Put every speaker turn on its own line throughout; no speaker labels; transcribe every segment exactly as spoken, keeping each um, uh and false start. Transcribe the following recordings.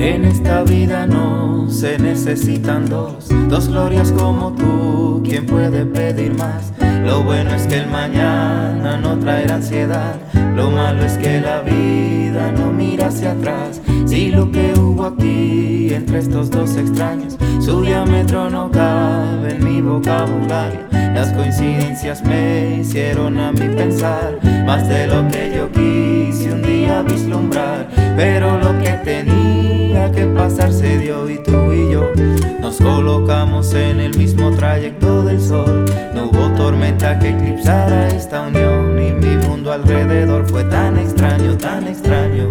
En esta vida no se necesitan dos, dos glorias como tú, ¿quién puede pedir más? Lo bueno es que el mañana no traerá ansiedad, lo malo es que la vida no mira hacia atrás. Si lo que hubo aquí entre estos dos extraños, su diámetro no cabe en mi vocabulario. Las coincidencias me hicieron a mí pensar más de lo que yo quise un día vislumbrar, pero lo que tenía que pasar se dio y tú y yo nos colocamos en el mismo trayecto del sol. No hubo tormenta que eclipsara esta unión y mi mundo alrededor fue tan extraño, tan extraño.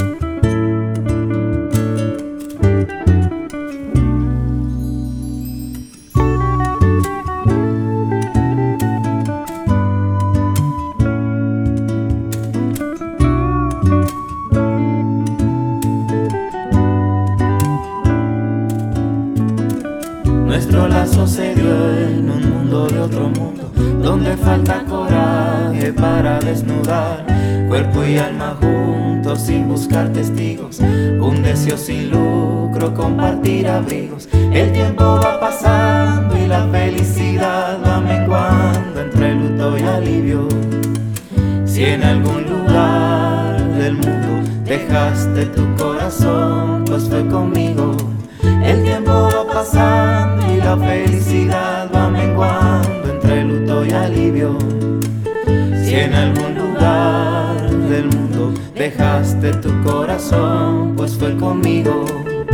Nuestro lazo se dio en un mundo de otro mundo, donde falta coraje para desnudar cuerpo y alma juntos sin buscar testigos, un deseo sin lucro, compartir abrigos. El tiempo va pasando y la felicidad va menguando entre luto y alivio. Si en algún lugar del mundo dejaste tu corazón, pues fue conmigo. El tiempo va pasando y la felicidad va menguando entre luto y alivio. Si en algún lugar del mundo dejaste tu corazón, pues fue conmigo.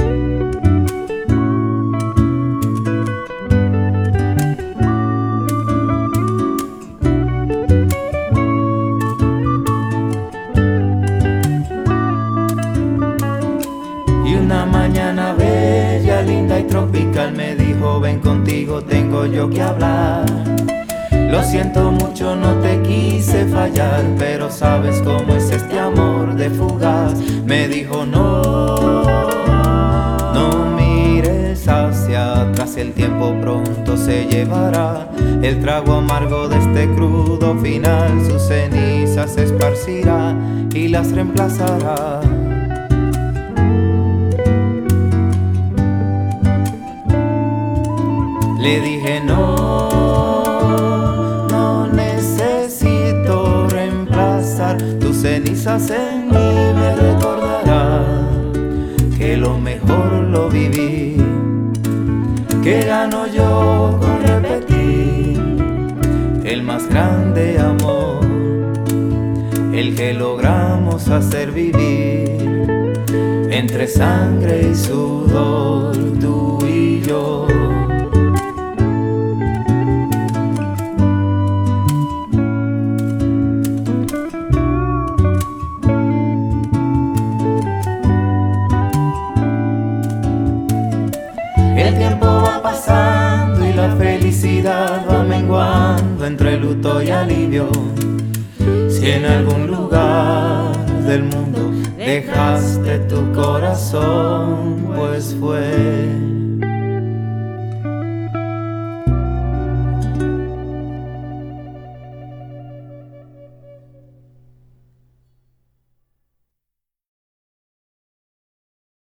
Y una mañana bella, linda y tropical me dijo: ven contigo, tengo yo que hablar. Lo siento mucho, no te quise fallar, pero sabes cómo es este amor de fugaz. Me dijo: no, no mires hacia atrás, el tiempo pronto se llevará el trago amargo de este crudo final. Sus cenizas se esparcirá y las reemplazará. Le dije: no, no necesito reemplazar tus cenizas en mí, me recordarán que lo mejor lo viví, que gano yo con repetir el más grande amor, el que logramos hacer vivir entre sangre y sudor, tú y yo. El tiempo va pasando y la felicidad va menguando entre luto y alivio. Si en algún lugar del mundo dejaste tu corazón, pues fue